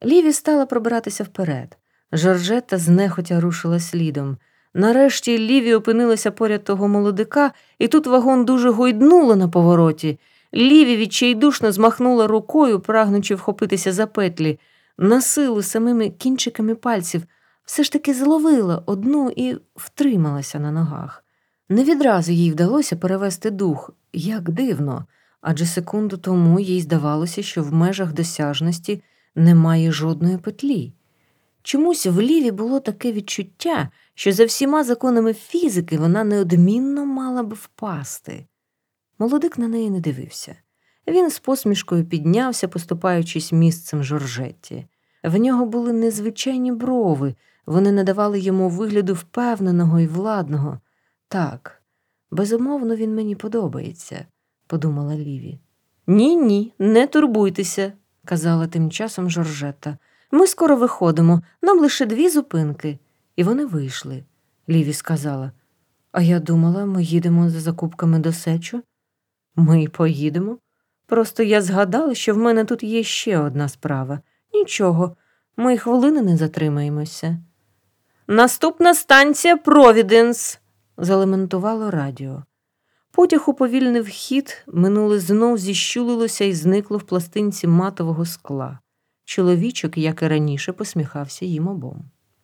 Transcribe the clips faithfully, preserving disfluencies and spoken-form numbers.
Ліві стала пробиратися вперед. Жоржетта знехотя рушила слідом. Нарешті Ліві опинилася поряд того молодика, і тут вагон дуже гойднуло на повороті. Ліві відчайдушно змахнула рукою, прагнучи вхопитися за петлі. На силу самими кінчиками пальців все ж таки зловила одну і втрималася на ногах. Не відразу їй вдалося перевести дух. Як дивно, адже секунду тому їй здавалося, що в межах досяжності немає жодної петлі. Чомусь в Ліві було таке відчуття, що за всіма законами фізики вона неодмінно мала б впасти. Молодик на неї не дивився. Він з посмішкою піднявся, поступаючись місцем Жоржетті. В нього були незвичайні брови, вони надавали йому вигляду впевненого і владного. «Так, безумовно, він мені подобається», – подумала Ліві. «Ні-ні, не турбуйтеся», – казала тим часом Жоржетта. «Ми скоро виходимо, нам лише дві зупинки». І вони вийшли. Ліві сказала: «А я думала, ми їдемо за закупками до Сечу». «Ми й поїдемо. Просто я згадала, що в мене тут є ще одна справа. Нічого, ми й хвилини не затримаємося». «Наступна станція Провіденс», – залементувало радіо. Потяг уповільнив хід, минуле знов зіщулилося і зникло в пластинці матового скла. Чоловічок, як і раніше, посміхався їм обом.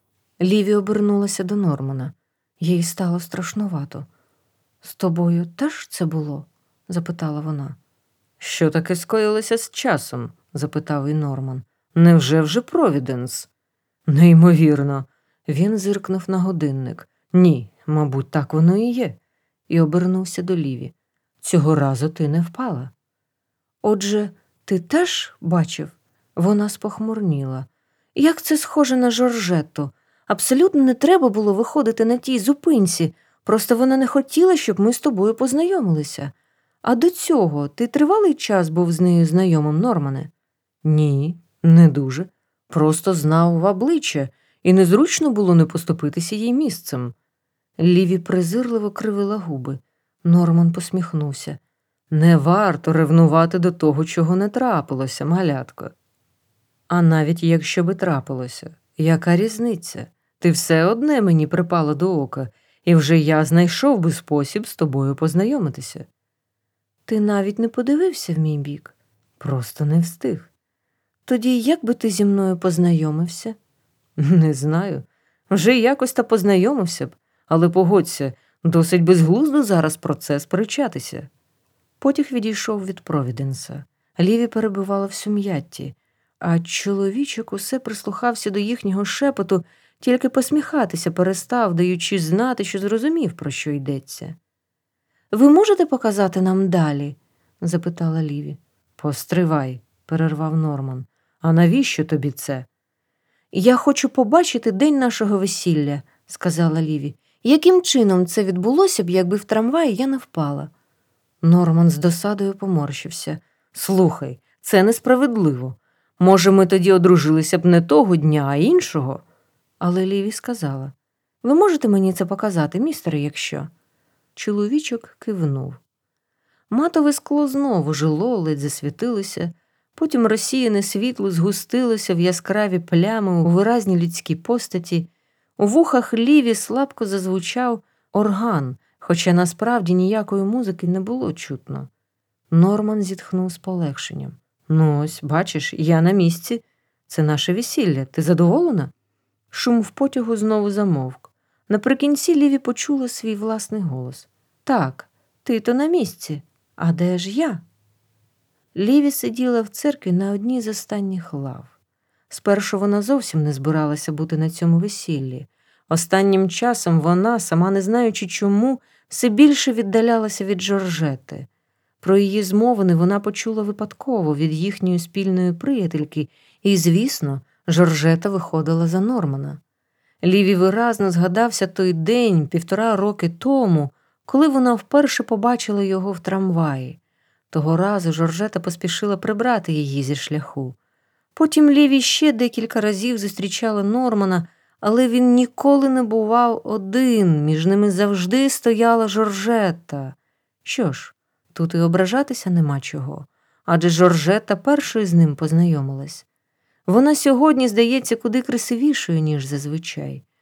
Ліві обернулася до Нормана. Їй стало страшнувато. «З тобою теж це було?» – запитала вона. «Що таке скоїлося з часом?» – запитав і Норман. «Невже вже Провіденс?» «Неймовірно!» Він зиркнув на годинник. «Ні, мабуть, так воно і є». І обернувся до Ліві. «Цього разу ти не впала». «Отже, ти теж бачив?» Вона спохмурніла. «Як це схоже на Жоржетту? Абсолютно не треба було виходити на тій зупинці, просто вона не хотіла, щоб ми з тобою познайомилися. А до цього ти тривалий час був з нею знайомим, Нормане?» «Ні, не дуже. Просто знав в обличчя, і незручно було не поступитися їй місцем». Ліві презирливо кривила губи. Норман посміхнувся. «Не варто ревнувати до того, чого не трапилося, малятко». «А навіть якщо би трапилося, яка різниця? Ти все одне мені припала до ока, і вже я знайшов би спосіб з тобою познайомитися». «Ти навіть не подивився в мій бік?» «Просто не встиг». «Тоді як би ти зі мною познайомився?» «Не знаю. Вже якось та познайомився б. Але погодься, досить безглуздо зараз про це сперечатися». Потяг відійшов від Провіденса. Ліві перебувала в сум'ятті, а чоловічок усе прислухався до їхнього шепоту, тільки посміхатися перестав, даючи знати, що зрозумів, про що йдеться. «Ви можете показати нам далі?» – запитала Ліві. «Постривай», – перервав Норман. «А навіщо тобі це?» «Я хочу побачити день нашого весілля», – сказала Ліві. «Яким чином це відбулося б, якби в трамваї я не впала?» Норман з досадою поморщився. «Слухай, це несправедливо. Може, ми тоді одружилися б не того дня, а іншого?» Але Ліві сказала: «Ви можете мені це показати, містере, якщо?» Чоловічок кивнув. Матове скло знову жило, ледь засвітилося, потім розсіяне світло згустилося в яскраві плями у виразній людській постаті. У вухах Ліві слабко зазвучав орган, хоча насправді ніякої музики не було чутно. Норман зітхнув з полегшенням. «Ну ось, бачиш, я на місці. Це наше весілля. Ти задоволена?» Шум в потягу знову замовк. Наприкінці Ліві почула свій власний голос. «Так, ти то на місці. А де ж я?» Ліві сиділа в церкві на одній з останніх лав. Спершу вона зовсім не збиралася бути на цьому весіллі. Останнім часом вона, сама не знаючи чому, все більше віддалялася від Жоржети. Про її змовини вона почула випадково від їхньої спільної приятельки, і, звісно, Жоржета виходила за Нормана. Ліві виразно згадався той день, півтора роки тому, коли вона вперше побачила його в трамваї. Того разу Жоржета поспішила прибрати її зі шляху. Потім Ліві ще декілька разів зустрічала Нормана, але він ніколи не бував один, між ними завжди стояла Жоржета. Що ж, тут і ображатися нема чого, адже Жоржета першою з ним познайомилась. Вона сьогодні здається куди красивішою, ніж зазвичай.